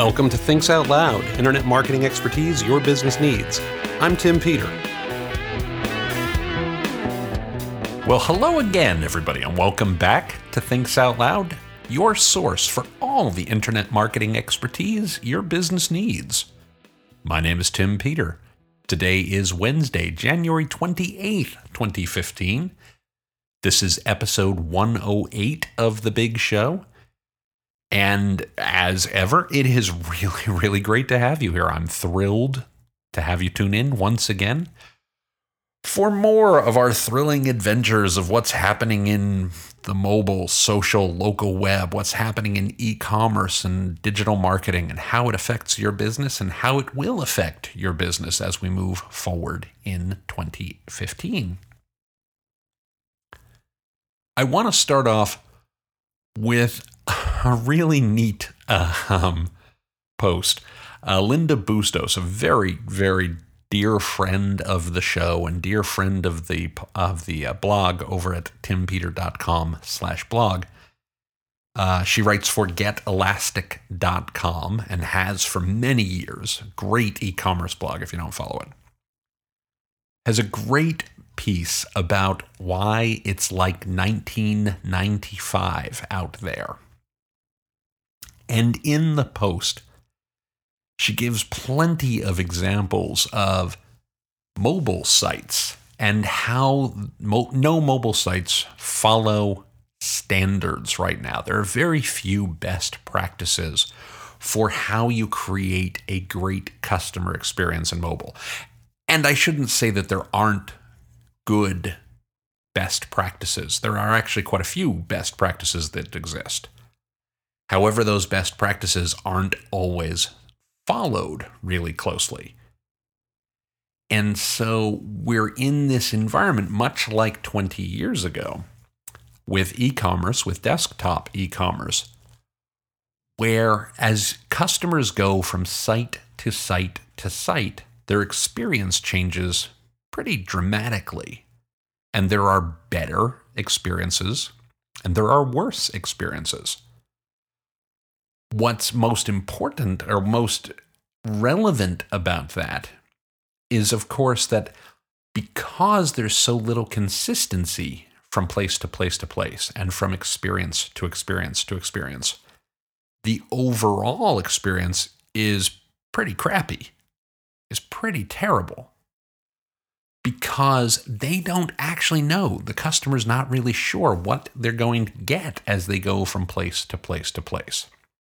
Welcome to Thinks Out Loud, internet marketing expertise your business needs. I'm Tim Peter. Well, hello again, everybody, and welcome back to Thinks Out Loud, your source for all the internet marketing expertise your business needs. My name is Tim Peter. Today is Wednesday, January 28th, 2015. This is episode 108 of The Big Show. And as ever, it is really great to have you here. I'm thrilled to have you tune in once again for more of our thrilling adventures of what's happening in the mobile, social, local web, what's happening in e-commerce and digital marketing, and how it affects your business and how it will affect your business as we move forward in 2015. I want to start off with a really neat post. Linda Bustos, a very dear friend of the show and dear friend of the blog over at timpeter.com/blog. She writes for GetElastic.com and has for many years. Great e-commerce blog if you don't follow it. Has a great piece about why it's like 1995 out there. And in the post, she gives plenty of examples of mobile sites and how no mobile sites follow standards right now. There are very few best practices for how you create a great customer experience in mobile. And I shouldn't say that there aren't good best practices. There are actually quite a few best practices that exist. However, those best practices aren't always followed really closely. And so we're in this environment much like 20 years ago with e-commerce, with desktop e-commerce, where as customers go from site to site to site, their experience changes pretty dramatically. And there are better experiences and there are worse experiences. What's most important or most relevant about that is, of course, that because there's so little consistency from place to place to place and from experience to experience to experience, the overall experience is pretty crappy, is pretty terrible. Because they don't actually know. The customer's not really sure what they're going to get as they go from place to place to place.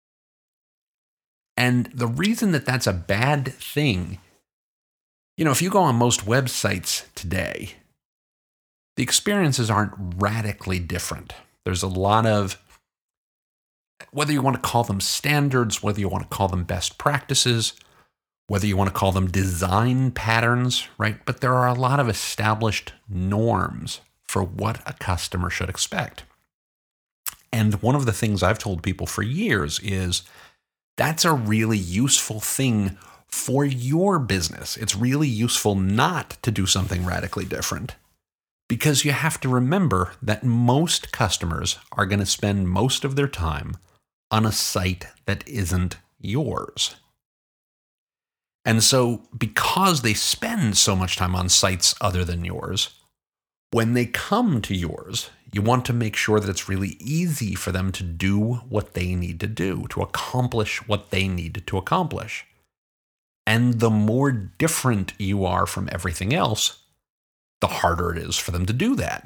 And the reason that that's a bad thing, if you go on most websites today, the experiences aren't radically different. There's a lot of, whether you want to call them standards, whether you want to call them best practices, whether you want to call them design patterns, right? But there are a lot of established norms for what a customer should expect. And one of the things I've told people for years is that's a really useful thing for your business. It's really useful not to do something radically different because you have to remember that most customers are going to spend most of their time on a site that isn't yours. And so because they spend so much time on sites other than yours, when they come to yours, you want to make sure that it's really easy for them to do what they need to do, to accomplish what they need to accomplish. And the more different you are from everything else, the harder it is for them to do that.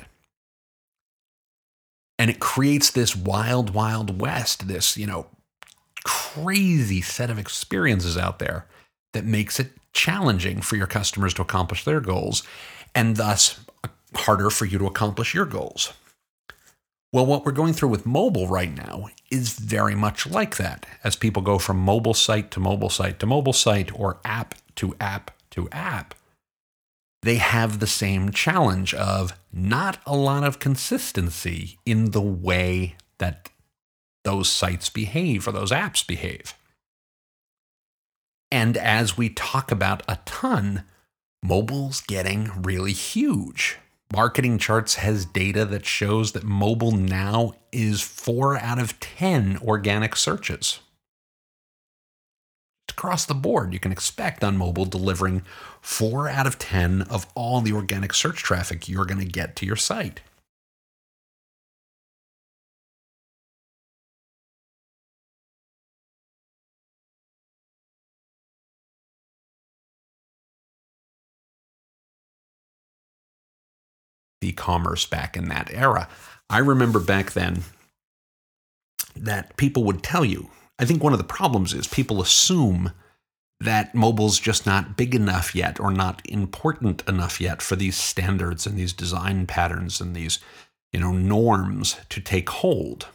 And it creates this wild west, this, crazy set of experiences out there that makes it challenging for your customers to accomplish their goals, and thus harder for you to accomplish your goals. Well, what we're going through with mobile right now is very much like that. As people go from mobile site to mobile site to mobile site, or app to app to app, they have the same challenge of not a lot of consistency in the way that those sites behave or those apps behave. And as we talk about a ton, mobile's getting really huge. Marketing Charts has data that shows that mobile now is 4 out of 10 organic searches. across the board. You can expect on mobile delivering 4 out of 10 of all the organic search traffic you're going to get to your site. E-commerce back in that era. I remember back then that people would tell you, I think one of the problems is people assume that mobile's just not big enough yet or not important enough yet for these standards and these design patterns and these, norms to take hold.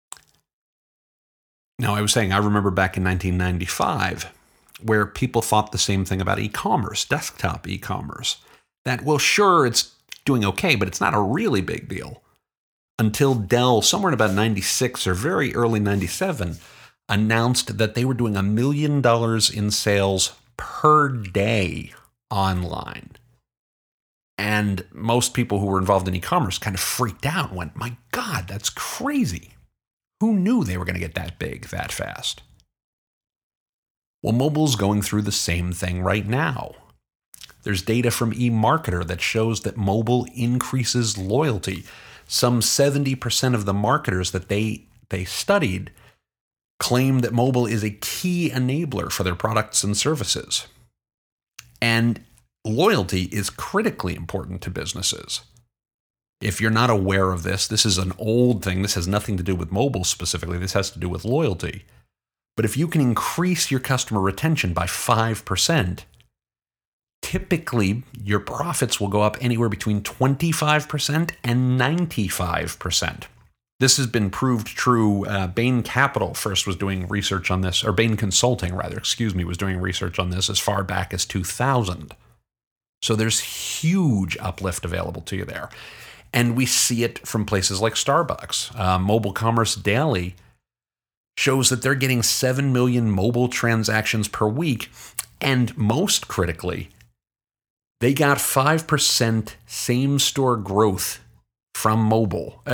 Now, I was saying, I remember back in 1995 where people thought the same thing about e-commerce, desktop e-commerce. That, well, sure, it's doing okay, but it's not a really big deal. Until Dell, somewhere in about 96 or very early 97, announced that they were doing $1 million in sales per day online. And most people who were involved in e-commerce kind of freaked out and went, my God, that's crazy. Who knew they were going to get that big that fast? Well, mobile's going through the same thing right now. There's data from eMarketer that shows that mobile increases loyalty. Some 70% of the marketers that they studied claim that mobile is a key enabler for their products and services. And loyalty is critically important to businesses. If you're not aware of this, this is an old thing. This has nothing to do with mobile specifically. This has to do with loyalty. But if you can increase your customer retention by 5%, typically your profits will go up anywhere between 25% and 95%. This has been proved true. Bain Capital first was doing research on this, or Bain Consulting, rather, was doing research on this as far back as 2000. So there's huge uplift available to you there. And we see it from places like Starbucks. Mobile Commerce Daily shows that they're getting 7 million mobile transactions per week. And most critically, they got 5% same-store growth from mobile.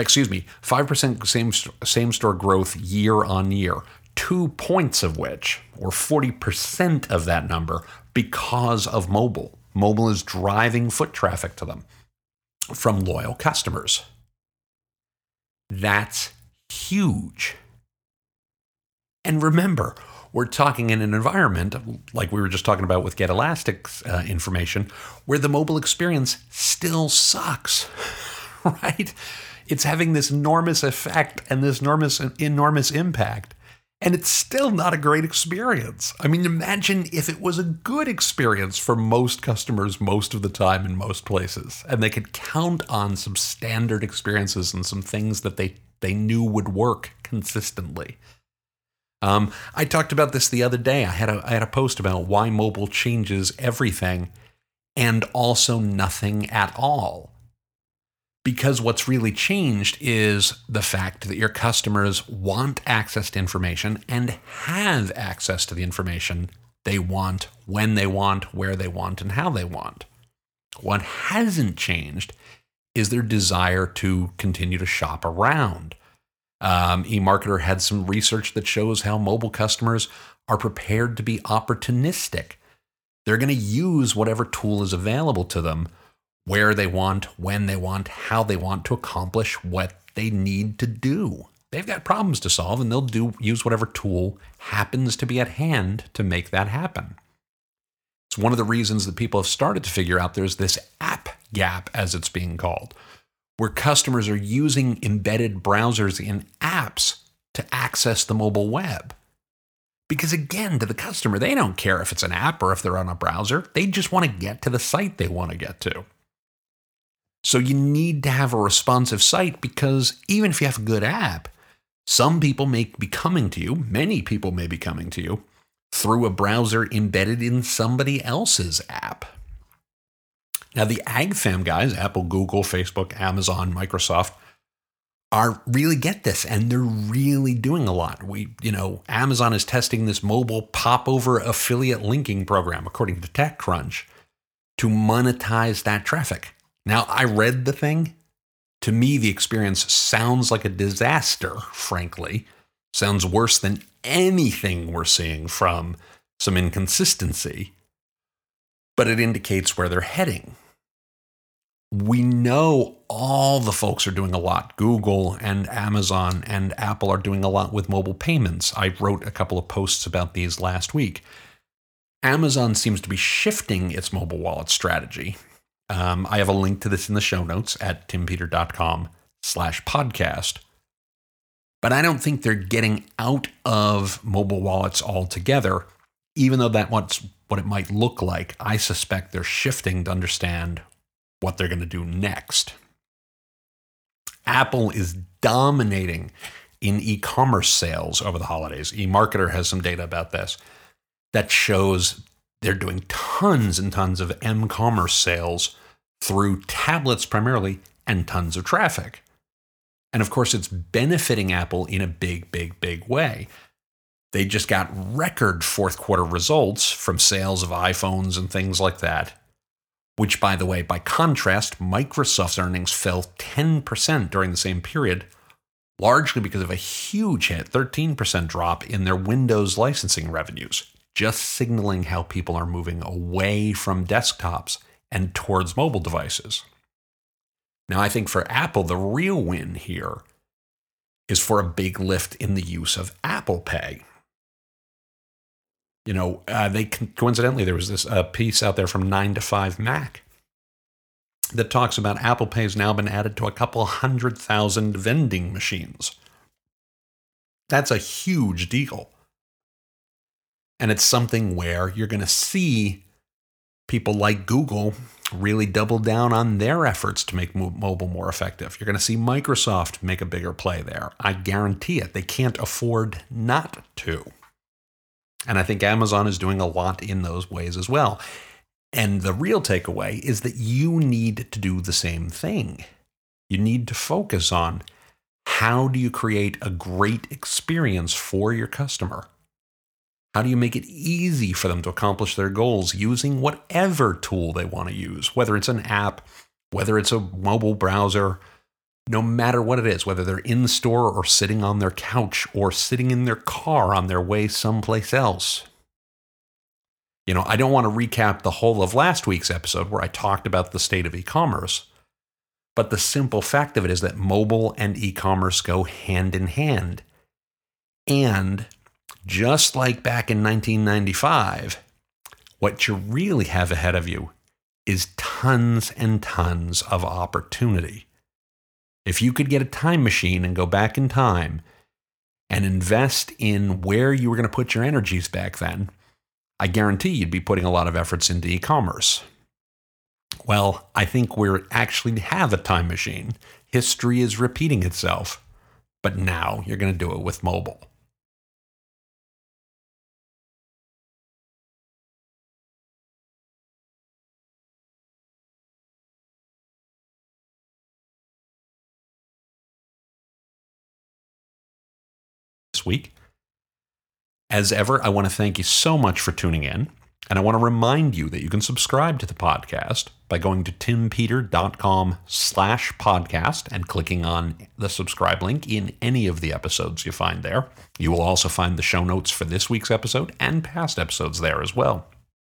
5% same-store growth year on year. 2 points of which, or 40% of that number, because of mobile. Mobile is driving foot traffic to them from loyal customers. That's huge. And remember, we're talking in an environment, like we were just talking about with GetElastic's information, where the mobile experience still sucks, right? It's having this enormous effect and this enormous impact, and it's still not a great experience. I mean, imagine if it was a good experience for most customers most of the time in most places, and they could count on some standard experiences and some things that they knew would work consistently. I talked about this the other day. I had a post about why mobile changes everything and also nothing at all. Because what's really changed is the fact that your customers want access to information and have access to the information they want, when they want, where they want, and how they want. What hasn't changed is their desire to continue to shop around. eMarketer had some research that shows how mobile customers are prepared to be opportunistic. They're going to use whatever tool is available to them, where they want, when they want, how they want to accomplish what they need to do. They've got problems to solve, and they'll use whatever tool happens to be at hand to make that happen. It's one of the reasons that people have started to figure out there's this app gap, as it's being called, where customers are using embedded browsers in apps to access the mobile web. Because again, to the customer, they don't care if it's an app or if they're on a browser. They just want to get to the site they want to get to. So you need to have a responsive site, because even if you have a good app, some people may be coming to you, many people may be coming to you, through a browser embedded in somebody else's app. Now, the AgFam guys, Apple, Google, Facebook, Amazon, Microsoft, really get this, and they're really doing a lot. Amazon is testing this mobile popover affiliate linking program, according to TechCrunch, to monetize that traffic. Now, I read the thing. To me, the experience sounds like a disaster, frankly. Sounds worse than anything we're seeing from some inconsistency, but it indicates where they're heading. We know all the folks are doing a lot. Google and Amazon and Apple are doing a lot with mobile payments. I wrote a couple of posts about these last week. Amazon seems to be shifting its mobile wallet strategy. I have a link to this in the show notes at timpeter.com/podcast. But I don't think they're getting out of mobile wallets altogether, even though that's what it might look like. I suspect they're shifting to understand what they're going to do next. Apple is dominating in e-commerce sales over the holidays. eMarketer has some data about this that shows they're doing tons and tons of m-commerce sales through tablets primarily and tons of traffic. And of course, it's benefiting Apple in a big, big, big way. They just got record fourth quarter results from sales of iPhones and things like that. Which, by the way, by contrast, Microsoft's earnings fell 10% during the same period, largely because of a huge hit, 13% drop in their Windows licensing revenues, just signaling how people are moving away from desktops and towards mobile devices. Now, I think for Apple, the real win here is for a big lift in the use of Apple Pay. They coincidentally, there was this piece out there from 9to5Mac that talks about Apple Pay has now been added to a couple 100,000 vending machines. That's a huge deal. And it's something where you're going to see people like Google really double down on their efforts to make mobile more effective. You're going to see Microsoft make a bigger play there. I guarantee it. They can't afford not to. And I think Amazon is doing a lot in those ways as well. And the real takeaway is that you need to do the same thing. You need to focus on how do you create a great experience for your customer? How do you make it easy for them to accomplish their goals using whatever tool they want to use, whether it's an app, whether it's a mobile browser, no matter what it is, whether they're in the store or sitting on their couch or sitting in their car on their way someplace else. I don't want to recap the whole of last week's episode where I talked about the state of e-commerce, but the simple fact of it is that mobile and e-commerce go hand in hand. And just like back in 1995, what you really have ahead of you is tons and tons of opportunity. If you could get a time machine and go back in time and invest in where you were going to put your energies back then, I guarantee you'd be putting a lot of efforts into e-commerce. Well, I think we actually have a time machine. History is repeating itself, but now you're going to do it with mobile. Week. As ever, I want to thank you so much for tuning in, and I want to remind you that you can subscribe to the podcast by going to timpeter.com/podcast and clicking on the subscribe link in any of the episodes you find there. You will also find the show notes for this week's episode and past episodes there as well.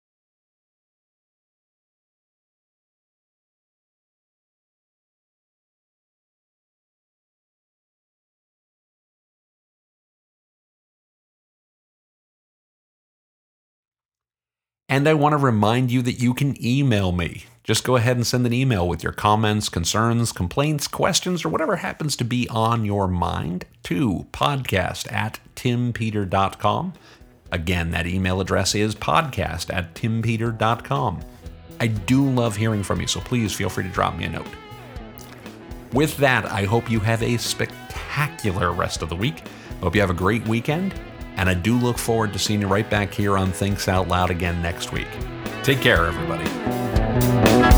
And I want to remind you that you can email me. Just go ahead and send an email with your comments, concerns, complaints, questions, or whatever happens to be on your mind to podcast@timpeter.com. Again, that email address is podcast@timpeter.com. I do love hearing from you, so please feel free to drop me a note. With that, I hope you have a spectacular rest of the week. I hope you have a great weekend. And I do look forward to seeing you right back here on Thinks Out Loud again next week. Take care, everybody.